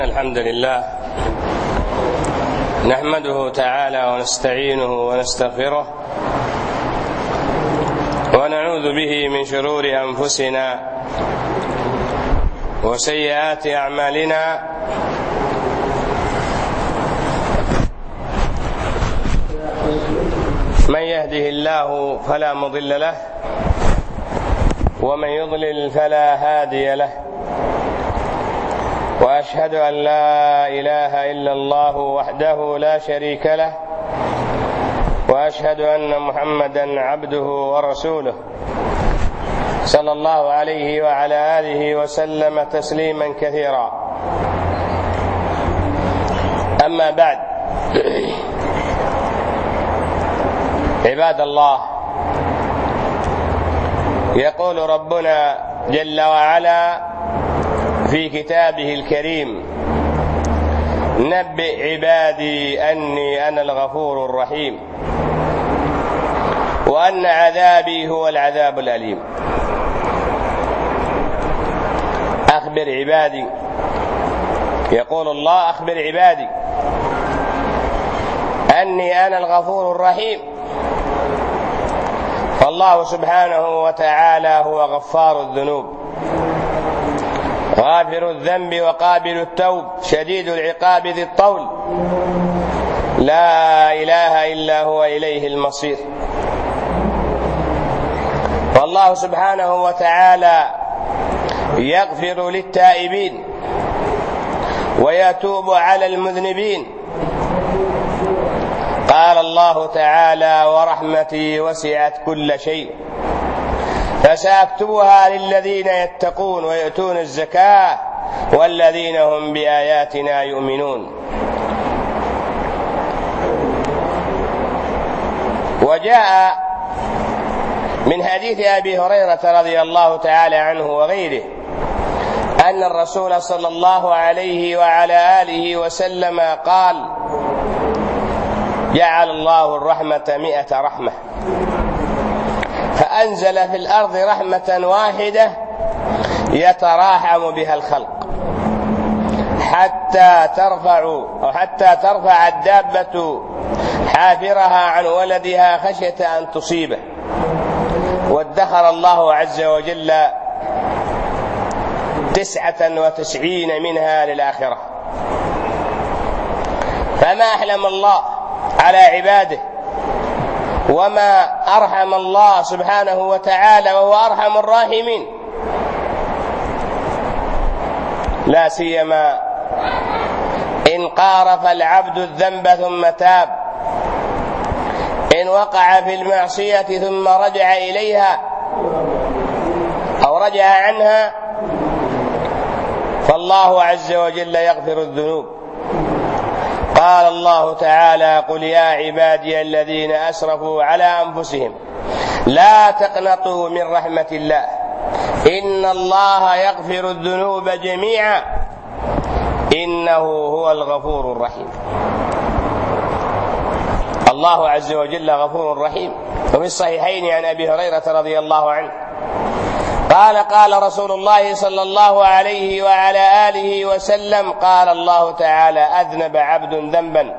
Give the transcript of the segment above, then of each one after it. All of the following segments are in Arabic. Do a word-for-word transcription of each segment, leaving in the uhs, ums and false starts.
الحمد لله نحمده تعالى ونستعينه ونستغفره ونعوذ به من شرور أنفسنا وسيئات أعمالنا. من يهده الله فلا مضل له ومن يضلل فلا هادي له، وأشهد أن لا إله إلا الله وحده لا شريك له، وأشهد أن محمدا عبده ورسوله صلى الله عليه وعلى آله وسلم تسليما كثيرا. أما بعد، عباد الله، يقول ربنا جل وعلا في كتابه الكريم: نبئ عبادي أني أنا الغفور الرحيم وأن عذابي هو العذاب الأليم. أخبر عبادي، يقول الله: أخبر عبادي أني أنا الغفور الرحيم. فالله سبحانه وتعالى هو غفار الذنوب، غافر الذنب وقابل التوب، شديد العقاب ذي الطول، لا إله إلا هو، إليه المصير. فالله سبحانه وتعالى يغفر للتائبين ويتوب على المذنبين. قال الله تعالى: ورحمتي وسعت كل شيء فسأكتبها للذين يتقون ويؤتون الزكاة والذين هم بآياتنا يؤمنون. وجاء من حديث أبي هريرة رضي الله تعالى عنه وغيره أن الرسول صلى الله عليه وعلى آله وسلم قال: جعل الله الرحمة مئة رحمة، فأنزل في الأرض رحمة واحدة يتراحم بها الخلق حتى ترفع أو حتى ترفع الدابة حافرها عن ولدها خشية أن تصيبه، وادخر الله عز وجل تسعة وتسعين منها للآخرة. فما أحلم الله على عباده، وما أرحم الله سبحانه وتعالى، وهو أرحم الراحمين، لا سيما إن قارف العبد الذنب ثم تاب، إن وقع في المعصية ثم رجع إليها أو رجع عنها، فالله عز وجل يغفر الذنوب. قال الله تعالى: قل يا عبادي الذين أسرفوا على أنفسهم لا تقنطوا من رحمة الله إن الله يغفر الذنوب جميعا إنه هو الغفور الرحيم. الله عز وجل غفور رحيم. وفي الصحيحين عن أبي هريرة رضي الله عنه قال: قال رسول الله صلى الله عليه وعلى آله وسلم: قال الله تعالى: أذنب عبد ذنبا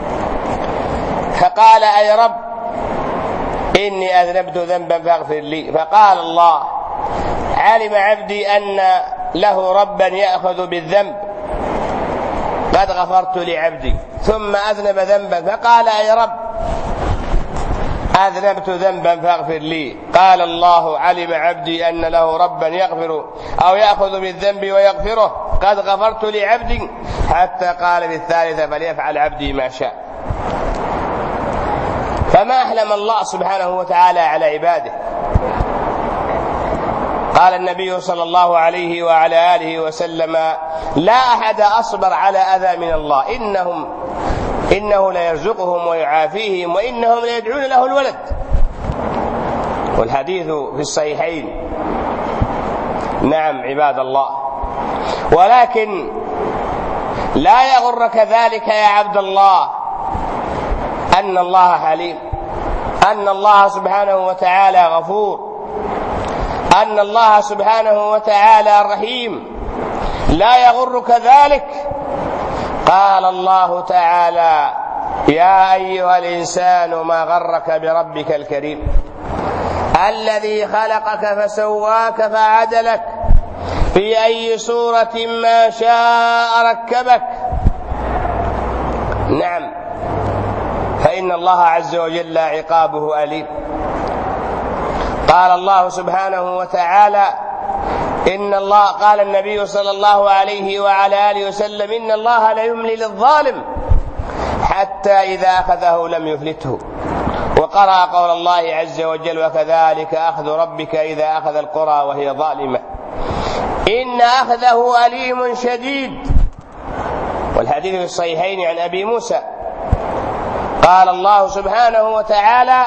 فقال: أي رب إني أذنبت ذنبا فاغفر لي. فقال الله: علم عبدي أن له ربا يأخذ بالذنب، قد غفرت لعبدي. ثم أذنب ذنبا فقال: أي رب أذنبت ذنبا فاغفر لي. قال الله: علم عبدي أن له ربا يغفر أو يأخذ بالذنب ويغفره، قد غفرت لعبدي. حتى قال في الثالثة: فليفعل عبدي ما شاء. فما أحلم الله سبحانه وتعالى على عباده. قال النبي صلى الله عليه وعلى آله وسلم: لا أحد أصبر على أذى من الله، إنهم إنه ليرزقهم ويعافيهم وإنهم ليدعون له الولد. والحديث في الصحيحين. نعم عباد الله، ولكن لا يغرك ذلك يا عبد الله أن الله حليم، أن الله سبحانه وتعالى غفور، أن الله سبحانه وتعالى رحيم. لا يغرك ذلك قال الله تعالى: يا أيها الإنسان ما غرك بربك الكريم الذي خلقك فسواك فعدلك في أي صورة ما شاء ركبك. نعم، فإن الله عز وجل عقابه أليم. قال الله سبحانه وتعالى: إن الله قال النبي صلى الله عليه وعلى آله وسلم: إن الله لا يملي للظالم حتى إذا أخذه لم يفلته. وقرأ قول الله عز وجل: وكذلك أخذ ربك إذا أخذ القرى وهي ظالمة إن أخذه أليم شديد. والحديث في الصحيحين عن أبي موسى قال الله سبحانه وتعالى: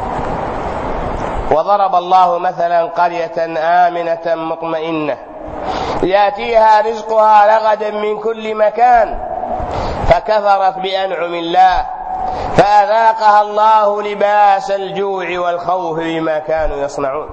وضرب الله مثلا قرية آمنة مطمئنة يأتيها رزقها رغدا من كل مكان فكفرت بأنعم الله فأذاقها الله لباس الجوع والخوف بما كانوا يصنعون.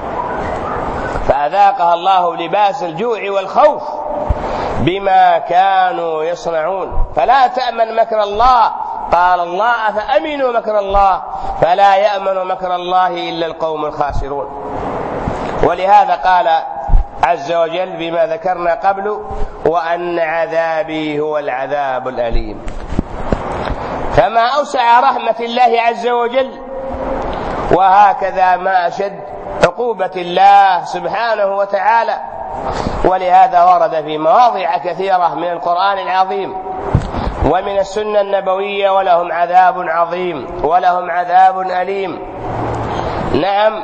فأذاقها الله لباس الجوع والخوف بما كانوا يصنعون. فلا تأمن مكر الله. قال الله: أفأمنوا مكر الله فلا يأمن مكر الله إلا القوم الخاسرون. ولهذا قال عز وجل بما ذكرنا قبل: وأن عذابي هو العذاب الأليم. فما أوسع رحمة الله عز وجل، وهكذا ما أشد عقوبة الله سبحانه وتعالى. ولهذا ورد في مواضع كثيرة من القرآن العظيم ومن السنة النبوية: ولهم عذاب عظيم ولهم عذاب أليم. نعم.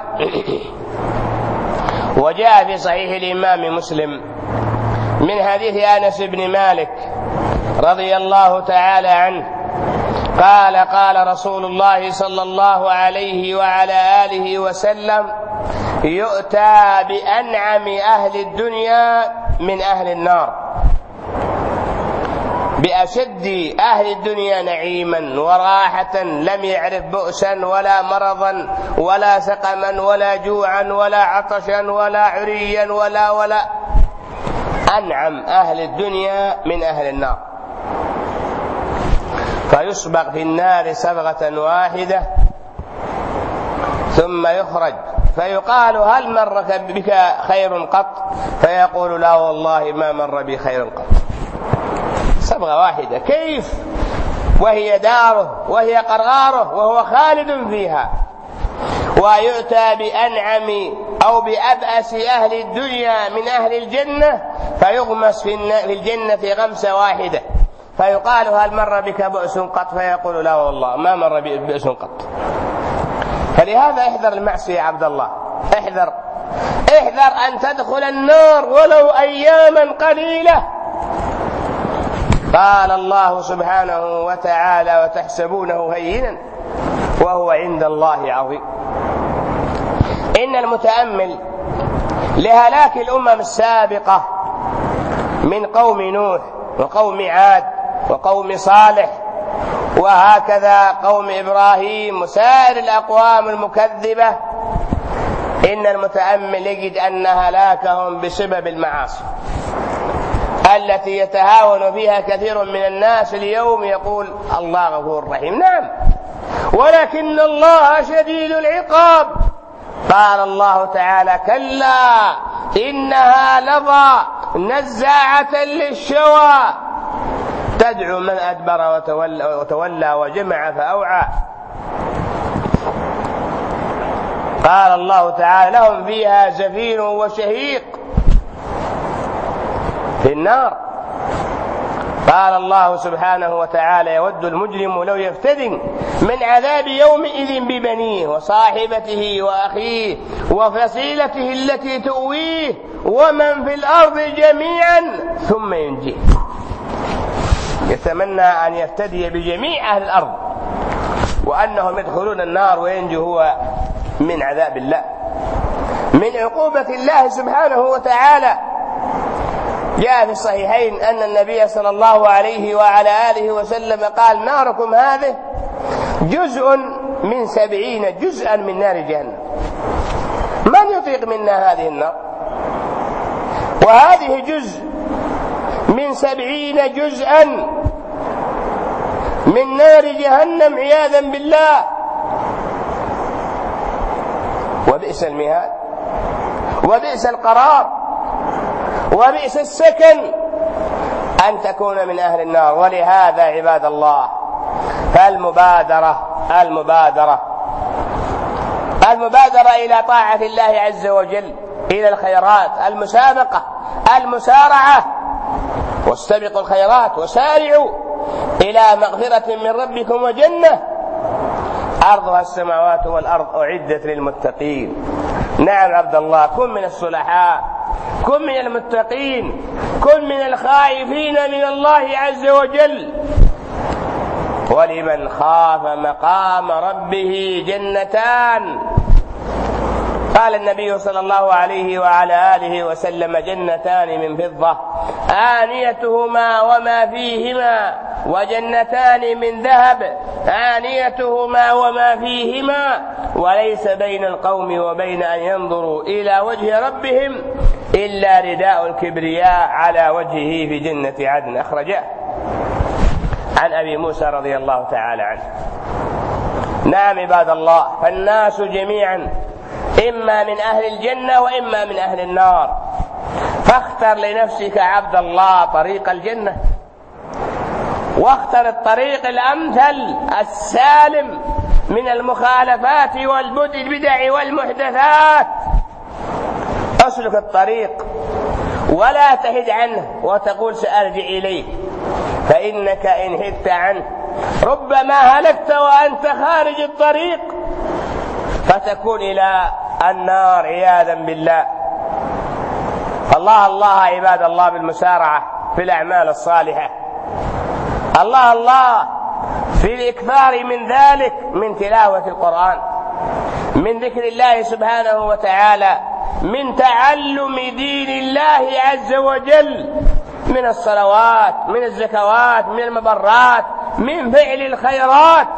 وجاء في صحيح الإمام مسلم من حديث أنس بن مالك رضي الله تعالى عنه قال: قال رسول الله صلى الله عليه وعلى آله وسلم: يؤتى بأنعم أهل الدنيا من أهل النار، بأشد أهل الدنيا نعيما وراحة لم يعرف بؤسا ولا مرضا ولا سقما ولا جوعا ولا عطشا ولا عريا ولا ولا أنعم أهل الدنيا من أهل النار، فيسبق في النار صبغة واحدة ثم يخرج فيقال: هل مر بك خير قط؟ فيقول: لا والله ما مر بي خير قط. صبغة واحدة، كيف وهي داره وهي قراره وهو خالد فيها. ويؤتى بأنعم أو بأبأس أهل الدنيا من أهل الجنة فيغمس في الجنة غمسة واحدة فيقال: هل مر بك بؤس قط؟ فيقول: لا والله ما مر بي بؤس قط. فلهذا احذر المعصية يا عبد الله، احذر احذر أن تدخل النار ولو أياما قليلة. قال الله سبحانه وتعالى: وتحسبونه هينا وهو عند الله عظيم. إن المتأمل لهلاك الأمم السابقة من قوم نوح وقوم عاد وقوم صالح وهكذا قوم إبراهيم وسائر الأقوام المكذبة، إن المتأمل يجد أن هلاكهم بسبب المعاصي التي يتهاون فيها كثير من الناس اليوم. يقول: الله غفور رحيم. نعم، ولكن الله شديد العقاب. قال الله تعالى: كلا إنها لظى نزاعة للشوى تدعو من أدبر وتولى, وتولى وجمع فأوعى. قال الله تعالى: لهم فيها زفير وشهيق في النار. قال الله سبحانه وتعالى: يود المجرم لو يفتدي من عذاب يومئذ ببنيه وصاحبته وأخيه وفصيلته التي تؤويه ومن في الأرض جميعا ثم ينجيه. يتمنى أن يفتدي بجميع أهل الأرض وأنهم يدخلون النار وينجو هو من عذاب الله، من عقوبة الله سبحانه وتعالى. جاء في الصحيحين أن النبي صلى الله عليه وعلى آله وسلم قال: ناركم هذه جزء من سبعين جزءا من نار جهنم، من يطيق منا هذه النار؟ وهذه جزء من من سبعين جزءا من نار جهنم عياذا بالله. وبئس المهاد وبئس القرار وبئس السكن أن تكون من أهل النار. ولهذا عباد الله فالمبادرة المبادرة المبادرة إلى طاعة الله عز وجل، إلى الخيرات، المسابقة، المسارعة، واستبقوا الخيرات وسارعوا إلى مغفرة من ربكم وجنة عرضها السماوات والأرض أعدت للمتقين. نعم عبد الله، كن من الصلحاء، كن من المتقين، كن من الخائفين من الله عز وجل. ولمن خاف مقام ربه جنتان. قال النبي صلى الله عليه وعلى آله وسلم: جنتان من فضة آنيتهما وما فيهما، وجنتان من ذهب آنيتهما وما فيهما، وليس بين القوم وبين أن ينظروا إلى وجه ربهم إلا رداء الكبرياء على وجهه في جنة عدن. أخرجه عن أبي موسى رضي الله تعالى عنه. نعم عباد الله، فالناس جميعا إما من أهل الجنة وإما من أهل النار، فاختر لنفسك عبد الله طريق الجنة، واختر الطريق الأمثل السالم من المخالفات والبدع والمحدثات. أسلك الطريق ولا تهد عنه وتقول سأرجع إليه، فإنك إن هدت عنه ربما هلكت وأنت خارج الطريق فتكون إلى النار عياذا بالله. الله الله عباد الله بالمسارعة في الأعمال الصالحة، الله الله في الإكثار من ذلك، من تلاوة القرآن، من ذكر الله سبحانه وتعالى، من تعلم دين الله عز وجل، من الصلوات، من الزكوات، من المبرات، من فعل الخيرات.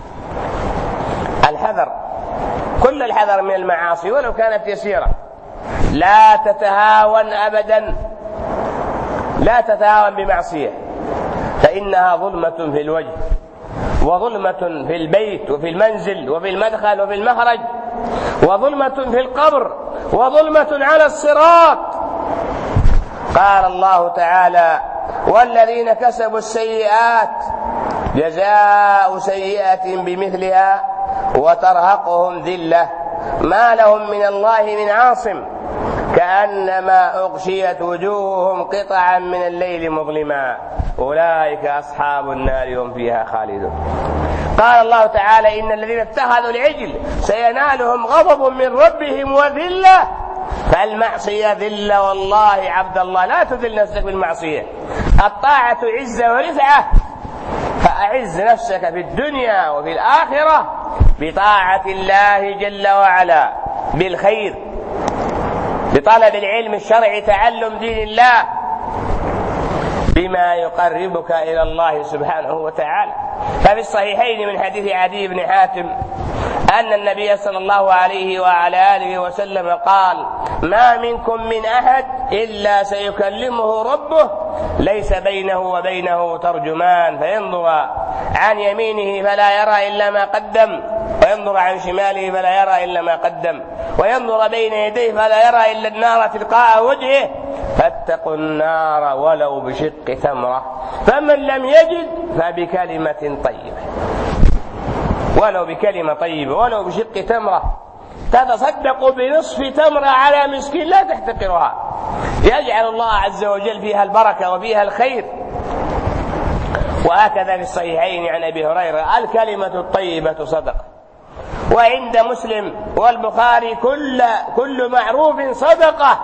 الحذر، كل الحذر من المعاصي ولو كانت يسيرة. لا تتهاون أبدا، لا تتهاون بمعصية، فإنها ظلمة في الوجه، وظلمة في البيت وفي المنزل وفي المدخل وفي المخرج، وظلمة في القبر، وظلمة على الصراط. قال الله تعالى: والذين كسبوا السيئات جزاء سيئة بمثلها وترهقهم ذلة ما لهم من الله من عاصم كأنما أغشيت وجوههم قطعا من الليل مظلما أولئك أصحاب النار هم فيها خالدون. قال الله تعالى: إن الذين اتخذوا العجل سينالهم غضب من ربهم وذلة. فالمعصية ذلة، والله عبد الله لا تذل نفسك بالمعصية. الطاعة عزة ورفعة، فأعز نفسك في الدنيا وفي الآخرة بطاعة الله جل وعلا، بالخير، بطلب العلم الشرعي، تعلم دين الله، بما يقربك إلى الله سبحانه وتعالى. ففي الصحيحين من حديث عدي بن حاتم أن النبي صلى الله عليه وعلى آله وسلم قال: ما منكم من أحد إلا سيكلمه ربه ليس بينه وبينه ترجمان، فينظر عن يمينه فلا يرى إلا ما قدم، وينظر عن شماله فلا يرى إلا ما قدم، وينظر بين يديه فلا يرى إلا النار تلقاء وجهه، فاتقوا النار ولو بشق تمرة، فمن لم يجد فبكلمة طيبة، ولو بكلمة طيبة، ولو بشق تمرة. تتصدق بنصف تمرة على مسكين لا تحتقرها، يجعل الله عز وجل فيها البركة وفيها الخير. وهكذا في الصحيحين عن أبي هريرة: الكلمة الطيبة صدقة. وعند مسلم والبخاري: كل كل معروف صدقة.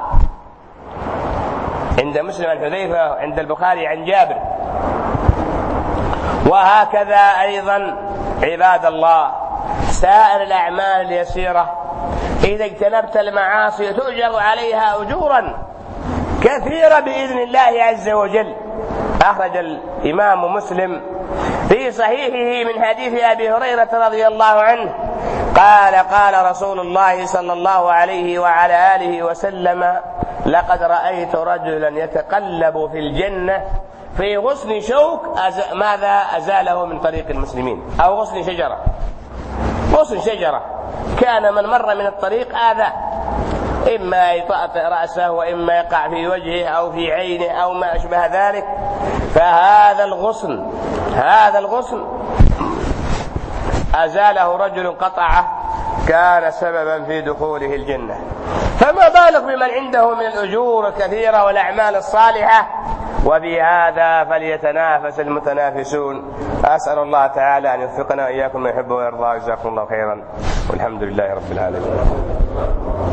عند مسلم عن حذيفة، عند البخاري عن جابر. وهكذا أيضا عباد الله سائر الأعمال اليسيرة إذا اجتنبت المعاصي تؤجر عليها أجورا كثيرة بإذن الله عز وجل. أخرج الإمام مسلم في صحيحه من حديث أبي هريرة رضي الله عنه قال قال رسول الله صلى الله عليه وعلى آله وسلم: لقد رأيت رجلا يتقلب في الجنة في غصن شوك أز... ماذا أزاله من طريق المسلمين، أو غصن شجرة. غصن شجرة كان من مر من الطريق آذاه، إما يطأطئ رأسه وإما يقع في وجهه أو في عينه أو ما أشبه ذلك. فهذا الغصن هذا الغصن أزاله رجل قطعه، كان سببا في دخوله الجنة. فما بالك بمن عنده من الأجور الكثيرة والأعمال الصالحة؟ وبهذا فليتنافس المتنافسون. أسأل الله تعالى أن يوفقنا وإياكم ما يحب ويرضى. جزاكم الله خيرا، والحمد لله رب العالمين.